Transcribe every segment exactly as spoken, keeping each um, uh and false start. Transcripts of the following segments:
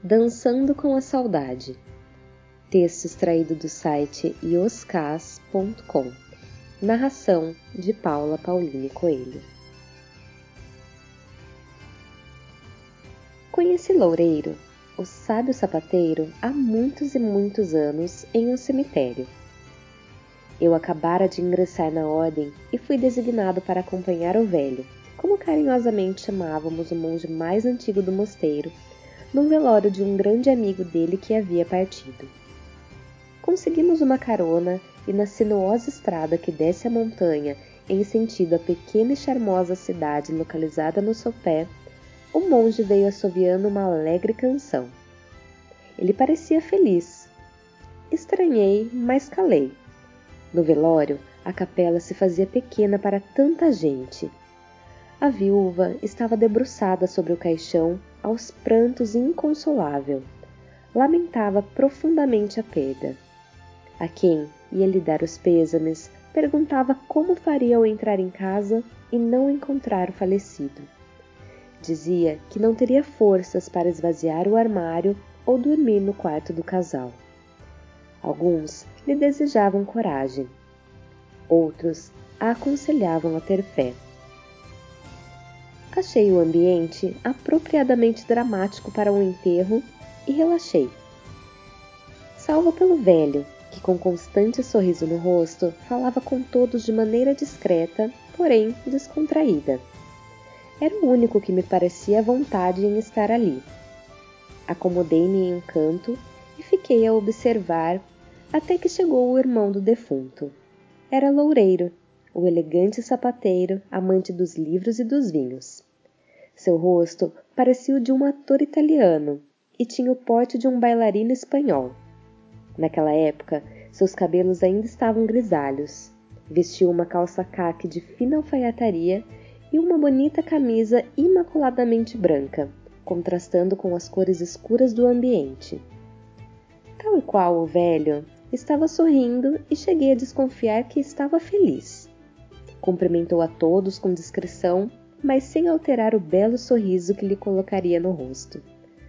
Dançando com a Saudade. Texto extraído do site ioscas ponto com. Narração de Paula Pauline Coelho. Conheci Loureiro, o sábio sapateiro, há muitos e muitos anos em um cemitério. Eu acabara de ingressar na ordem e fui designado para acompanhar o velho, como carinhosamente chamávamos o monge mais antigo do mosteiro, no velório de um grande amigo dele que havia partido. Conseguimos uma carona e na sinuosa estrada que desce a montanha em sentido à pequena e charmosa cidade localizada no sopé, o monge veio assoviando uma alegre canção. Ele parecia feliz. Estranhei, mas calei. No velório, a capela se fazia pequena para tanta gente. A viúva estava debruçada sobre o caixão, aos prantos e inconsolável. Lamentava profundamente a perda. A quem ia lhe dar os pêsames, perguntava como faria ao entrar em casa e não encontrar o falecido. Dizia que não teria forças para esvaziar o armário ou dormir no quarto do casal. Alguns lhe desejavam coragem. Outros a aconselhavam a ter fé. Achei o ambiente apropriadamente dramático para um enterro e relaxei. Salvo pelo velho, que com constante sorriso no rosto falava com todos de maneira discreta, porém descontraída. Era o único que me parecia à vontade em estar ali. Acomodei-me em um canto e fiquei a observar até que chegou o irmão do defunto. Era Loureiro, o elegante sapateiro, amante dos livros e dos vinhos. Seu rosto parecia o de um ator italiano e tinha o porte de um bailarino espanhol. Naquela época, seus cabelos ainda estavam grisalhos. Vestia uma calça caque de fina alfaiataria e uma bonita camisa imaculadamente branca, contrastando com as cores escuras do ambiente. Tal e qual o velho, estava sorrindo e cheguei a desconfiar que estava feliz. Cumprimentou a todos com discrição, mas sem alterar o belo sorriso que lhe colocaria no rosto.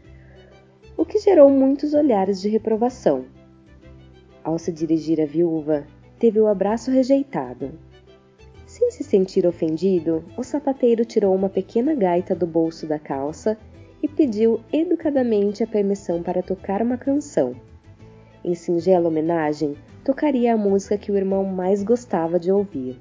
O que gerou muitos olhares de reprovação. Ao se dirigir à viúva, teve o abraço rejeitado. Sem se sentir ofendido, o sapateiro tirou uma pequena gaita do bolso da calça e pediu educadamente a permissão para tocar uma canção. Em singela homenagem, tocaria a música que o irmão mais gostava de ouvir.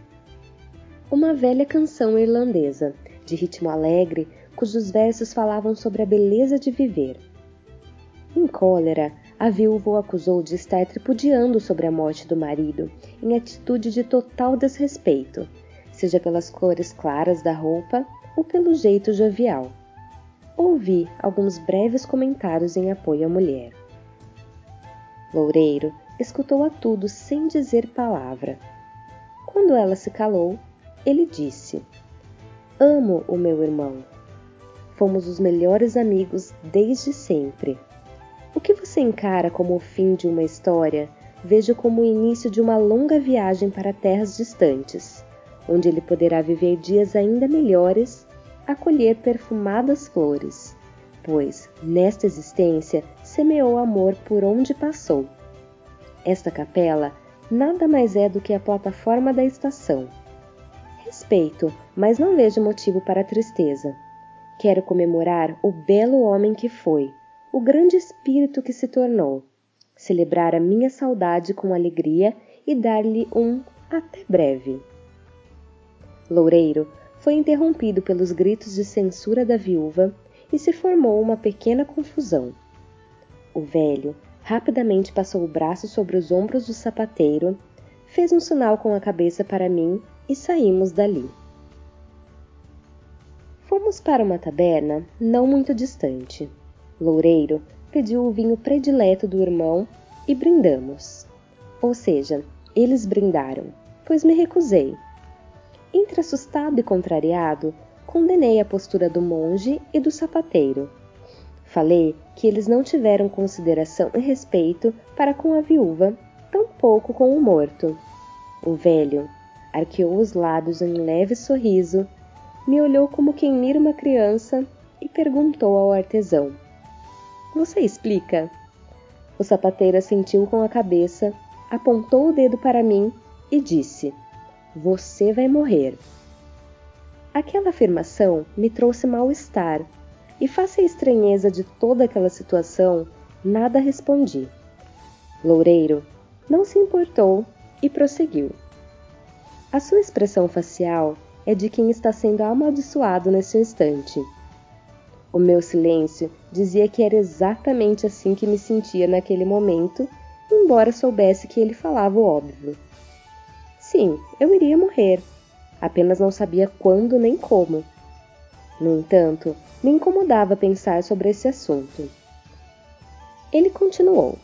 Uma velha canção irlandesa, de ritmo alegre, cujos versos falavam sobre a beleza de viver. Em cólera, a viúva o acusou de estar tripudiando sobre a morte do marido, em atitude de total desrespeito, seja pelas cores claras da roupa ou pelo jeito jovial. Ouvi alguns breves comentários em apoio à mulher. Loureiro escutou a tudo sem dizer palavra. Quando ela se calou, ele disse: "Amo o meu irmão. Fomos os melhores amigos desde sempre. O que você encara como o fim de uma história, vejo como o início de uma longa viagem para terras distantes, onde ele poderá viver dias ainda melhores, a colher perfumadas flores, pois, nesta existência, semeou amor por onde passou. Esta capela nada mais é do que a plataforma da estação. Respeito, mas não vejo motivo para tristeza. Quero comemorar o belo homem que foi, o grande espírito que se tornou, celebrar a minha saudade com alegria e dar-lhe um até breve." Loureiro foi interrompido pelos gritos de censura da viúva e se formou uma pequena confusão. O velho rapidamente passou o braço sobre os ombros do sapateiro, fez um sinal com a cabeça para mim e saímos dali. Fomos para uma taberna não muito distante. Loureiro pediu o vinho predileto do irmão e brindamos. Ou seja, eles brindaram, pois me recusei. Entre assustado e contrariado, condenei a postura do monge e do sapateiro. Falei que eles não tiveram consideração e respeito para com a viúva, tampouco com o morto. O velho arqueou os lábios em um leve sorriso, me olhou como quem mira uma criança e perguntou ao artesão: Você explica? O sapateiro assentiu com a cabeça, apontou o dedo para mim e disse: Você vai morrer. Aquela afirmação me trouxe mal-estar, e face à estranheza de toda aquela situação, nada respondi. Loureiro não se importou e prosseguiu. A sua expressão facial é de quem está sendo amaldiçoado nesse instante. O meu silêncio dizia que era exatamente assim que me sentia naquele momento, embora soubesse que ele falava o óbvio. Sim, eu iria morrer, apenas não sabia quando nem como. No entanto, me incomodava pensar sobre esse assunto. Ele continuou.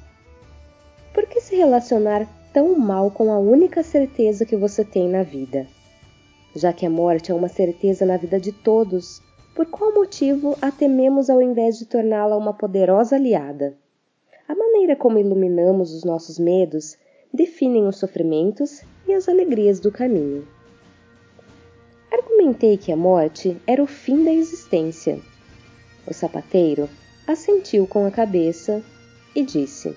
Por que se relacionar tão mal com a única certeza que você tem na vida? Já que a morte é uma certeza na vida de todos, por qual motivo a tememos ao invés de torná-la uma poderosa aliada? A maneira como iluminamos os nossos medos definem os sofrimentos e as alegrias do caminho. Argumentei que a morte era o fim da existência. O sapateiro assentiu com a cabeça e disse: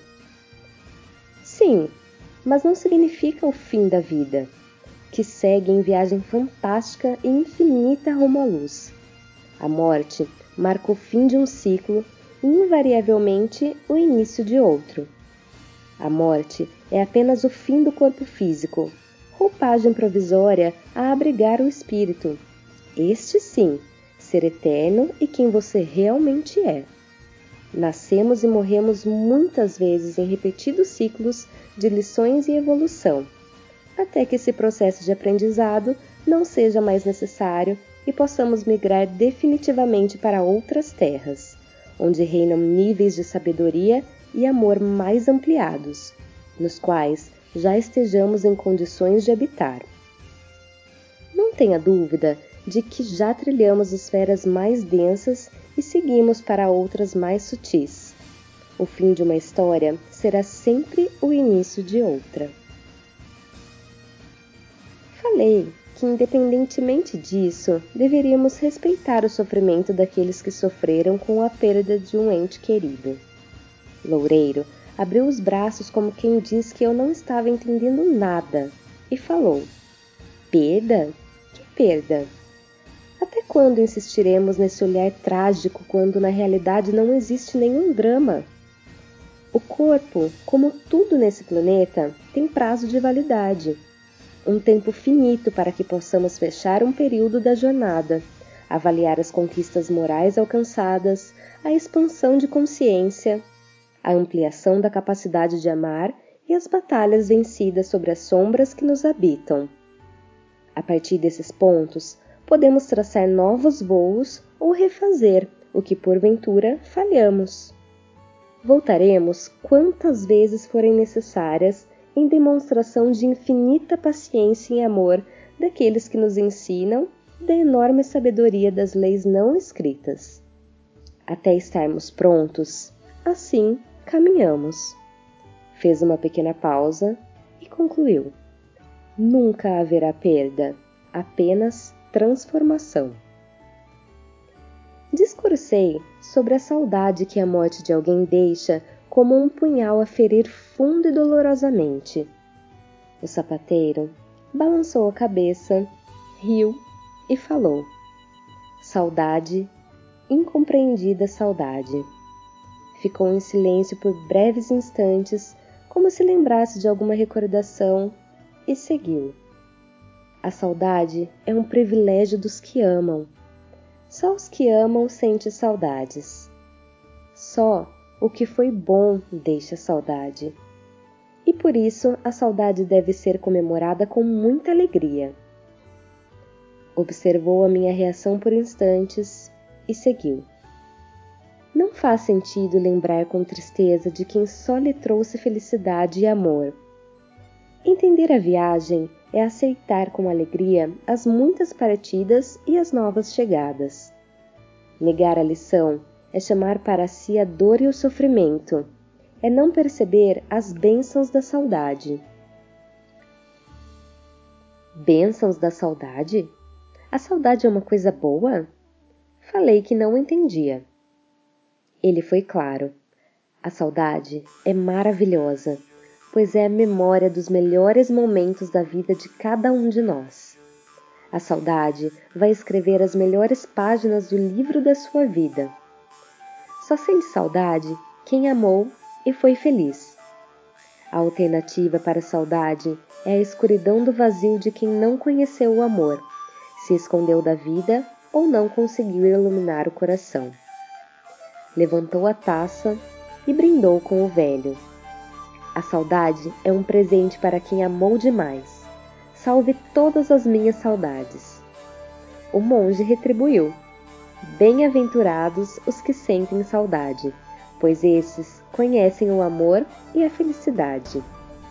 Sim, mas não significa o fim da vida, que segue em viagem fantástica e infinita rumo à luz. A morte marca o fim de um ciclo e invariavelmente o início de outro. A morte é apenas o fim do corpo físico, roupagem provisória a abrigar o espírito. Este sim, ser eterno e quem você realmente é. Nascemos e morremos muitas vezes em repetidos ciclos de lições e evolução, até que esse processo de aprendizado não seja mais necessário e possamos migrar definitivamente para outras terras, onde reinam níveis de sabedoria e amor mais ampliados, nos quais já estejamos em condições de habitar. Não tenha dúvida de que já trilhamos esferas mais densas e seguimos para outras mais sutis. O fim de uma história será sempre o início de outra. Falei que, independentemente disso, deveríamos respeitar o sofrimento daqueles que sofreram com a perda de um ente querido. Loureiro abriu os braços como quem diz que eu não estava entendendo nada e falou: Perda? Que perda? Até quando insistiremos nesse olhar trágico quando na realidade não existe nenhum drama? O corpo, como tudo nesse planeta, tem prazo de validade. Um tempo finito para que possamos fechar um período da jornada, avaliar as conquistas morais alcançadas, a expansão de consciência, a ampliação da capacidade de amar e as batalhas vencidas sobre as sombras que nos habitam. A partir desses pontos, podemos traçar novos voos ou refazer o que porventura falhamos. Voltaremos quantas vezes forem necessárias em demonstração de infinita paciência e amor daqueles que nos ensinam da enorme sabedoria das leis não escritas. Até estarmos prontos, assim caminhamos. Fez uma pequena pausa e concluiu: Nunca haverá perda, apenas transformação. Discursei sobre a saudade que a morte de alguém deixa como um punhal a ferir fundo e dolorosamente. O sapateiro balançou a cabeça, riu e falou: Saudade, incompreendida saudade. Ficou em silêncio por breves instantes, como se lembrasse de alguma recordação, e seguiu. A saudade é um privilégio dos que amam. Só os que amam sentem saudades. Só o que foi bom deixa saudade. E por isso a saudade deve ser comemorada com muita alegria. Observou a minha reação por instantes e seguiu. Não faz sentido lembrar com tristeza de quem só lhe trouxe felicidade e amor. Entender a viagem é aceitar com alegria as muitas partidas e as novas chegadas. Negar a lição é chamar para si a dor e o sofrimento, é não perceber as bênçãos da saudade. Bênçãos da saudade? A saudade é uma coisa boa? Falei que não entendia. Ele foi claro. A saudade é maravilhosa, pois é a memória dos melhores momentos da vida de cada um de nós. A saudade vai escrever as melhores páginas do livro da sua vida. Só sente saudade quem amou e foi feliz. A alternativa para a saudade é a escuridão do vazio de quem não conheceu o amor, se escondeu da vida ou não conseguiu iluminar o coração. Levantou a taça e brindou com o velho. A saudade é um presente para quem amou demais. Salve todas as minhas saudades. O monge retribuiu. Bem-aventurados os que sentem saudade, pois esses conhecem o amor e a felicidade.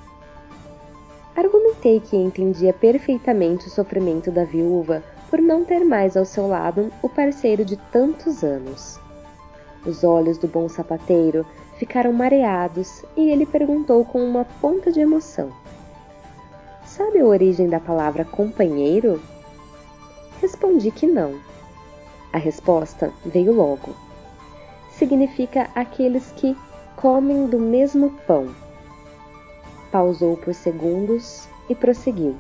Argumentei que entendia perfeitamente o sofrimento da viúva por não ter mais ao seu lado o parceiro de tantos anos. Os olhos do bom sapateiro ficaram mareados e ele perguntou com uma ponta de emoção: "Sabe a origem da palavra companheiro?" Respondi que não. A resposta veio logo. Significa aqueles que comem do mesmo pão. Pausou por segundos e prosseguiu.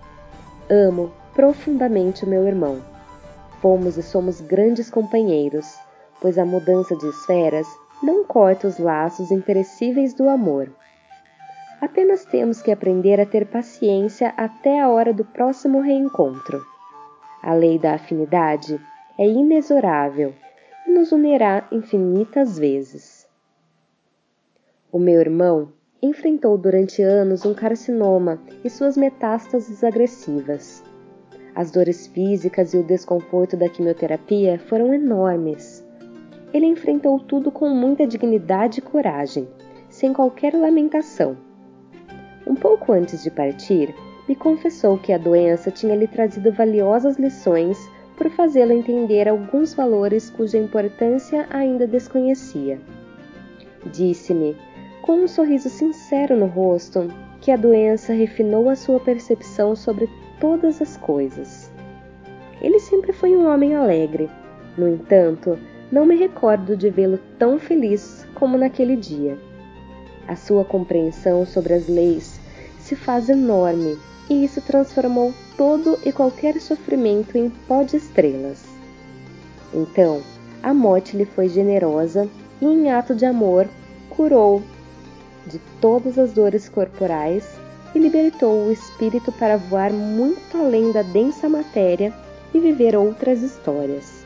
Amo profundamente o meu irmão. Fomos e somos grandes companheiros, pois a mudança de esferas não corta os laços imperecíveis do amor. Apenas temos que aprender a ter paciência até a hora do próximo reencontro. A lei da afinidade é inexorável e nos unirá infinitas vezes. O meu irmão enfrentou durante anos um carcinoma e suas metástases agressivas. As dores físicas e o desconforto da quimioterapia foram enormes. Ele enfrentou tudo com muita dignidade e coragem, sem qualquer lamentação. Um pouco antes de partir, me confessou que a doença tinha lhe trazido valiosas lições por fazê-lo entender alguns valores cuja importância ainda desconhecia. Disse-me, com um sorriso sincero no rosto, que a doença refinou a sua percepção sobre todas as coisas. Ele sempre foi um homem alegre. No entanto, não me recordo de vê-lo tão feliz como naquele dia. A sua compreensão sobre as leis se faz enorme e isso transformou todo e qualquer sofrimento em pó de estrelas. Então, a morte lhe foi generosa e, em ato de amor, curou de todas as dores corporais e libertou o espírito para voar muito além da densa matéria e viver outras histórias.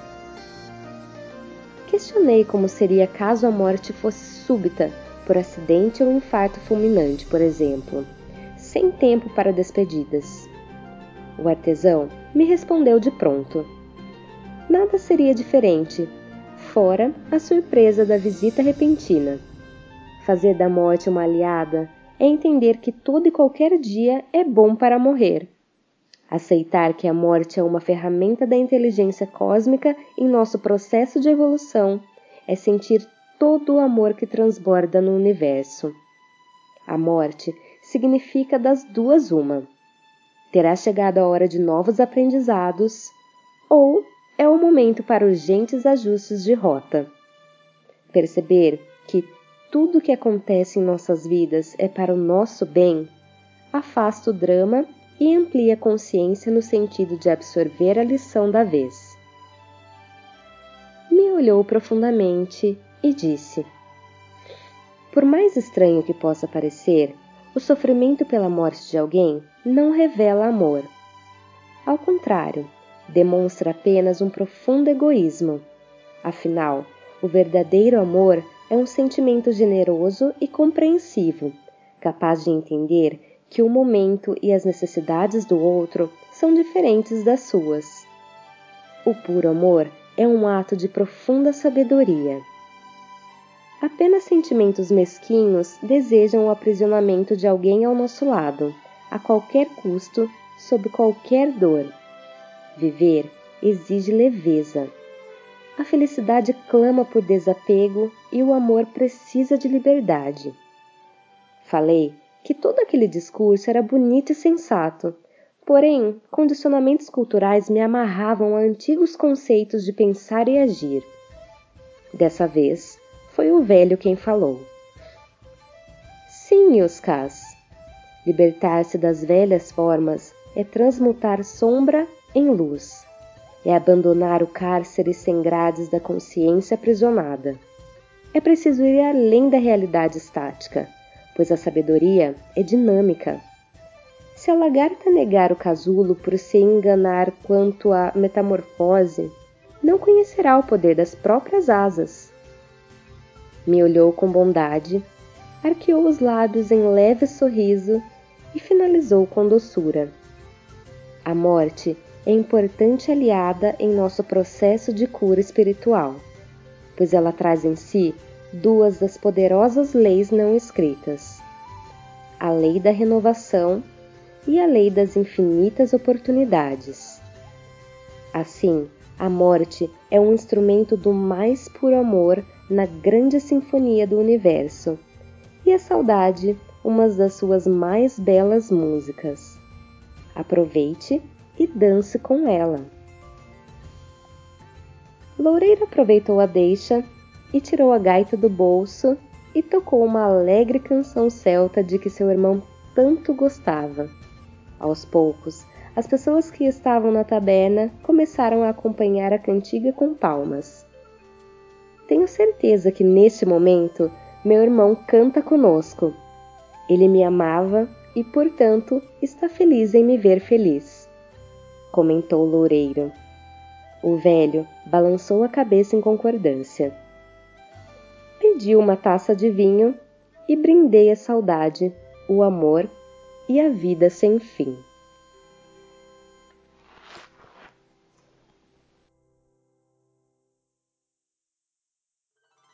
Questionei como seria caso a morte fosse súbita, por acidente ou infarto fulminante, por exemplo, sem tempo para despedidas. O artesão me respondeu de pronto. Nada seria diferente, fora a surpresa da visita repentina. Fazer da morte uma aliada é entender que todo e qualquer dia é bom para morrer. Aceitar que a morte é uma ferramenta da inteligência cósmica em nosso processo de evolução é sentir todo o amor que transborda no universo. A morte significa das duas uma. Terá chegado a hora de novos aprendizados ou é o momento para urgentes ajustes de rota. Perceber que tudo o que acontece em nossas vidas é para o nosso bem afasta o drama e amplia a consciência no sentido de absorver a lição da vez. Me olhou profundamente e disse: por mais estranho que possa parecer, o sofrimento pela morte de alguém não revela amor. Ao contrário, demonstra apenas um profundo egoísmo. Afinal, o verdadeiro amor é um sentimento generoso e compreensivo, capaz de entender que o momento e as necessidades do outro são diferentes das suas. O puro amor é um ato de profunda sabedoria. Apenas sentimentos mesquinhos desejam o aprisionamento de alguém ao nosso lado, a qualquer custo, sob qualquer dor. Viver exige leveza. A felicidade clama por desapego e o amor precisa de liberdade. Falei que todo aquele discurso era bonito e sensato, porém, condicionamentos culturais me amarravam a antigos conceitos de pensar e agir. Dessa vez, foi o velho quem falou. Sim, Yuscas. Libertar-se das velhas formas é transmutar sombra em luz. É abandonar o cárcere sem grades da consciência aprisionada. É preciso ir além da realidade estática, pois a sabedoria é dinâmica. Se a lagarta negar o casulo por se enganar quanto à metamorfose, não conhecerá o poder das próprias asas. Me olhou com bondade, arqueou os lábios em leve sorriso e finalizou com doçura. A morte é importante aliada em nosso processo de cura espiritual, pois ela traz em si duas das poderosas leis não escritas: a lei da renovação e a lei das infinitas oportunidades. Assim, a morte é um instrumento do mais puro amor na grande sinfonia do universo, e a saudade uma das suas mais belas músicas. Aproveite e dance com ela. Loureiro aproveitou a deixa e tirou a gaita do bolso e tocou uma alegre canção celta de que seu irmão tanto gostava. Aos poucos, as pessoas que estavam na taberna começaram a acompanhar a cantiga com palmas. Tenho certeza que neste momento meu irmão canta conosco. Ele me amava e, portanto, está feliz em me ver feliz, comentou Loureiro. O velho balançou a cabeça em concordância. Pedi uma taça de vinho e brindei a saudade, o amor e a vida sem fim.